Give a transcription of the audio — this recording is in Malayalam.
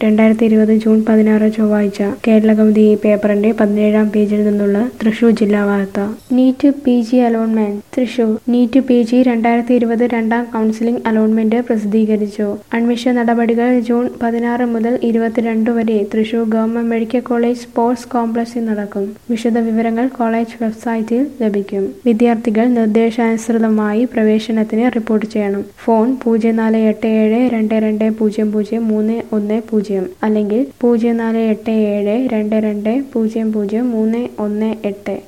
2020 ജൂൺ 16 ചൊവ്വാഴ്ച കേരളകൗമുദി പേപ്പറിന്റെ 17-ാം പേജിൽ നിന്നുള്ള തൃശൂർ ജില്ലാ വാർത്ത. NEET PG allotment Thrissur. NEET PG 2020 രണ്ടാം കൗൺസിലിംഗ് അലോട്ട്മെന്റ് പ്രസിദ്ധീകരിച്ചു. അഡ്മിഷൻ നടപടികൾ ജൂൺ 16 മുതൽ 22 വരെ Thrissur government medical college sports കോംപ്ലക്സിൽ നടക്കും. വിശദവിവരങ്ങൾ കോളേജ് വെബ്സൈറ്റിൽ ലഭിക്കും. വിദ്യാർത്ഥികൾ നിർദ്ദേശാനുസൃതമായി പ്രവേശനത്തിന് റിപ്പോർട്ട് ചെയ്യണം. ഫോൺ 048722003110 അല്ലെങ്കിൽ 048722003118.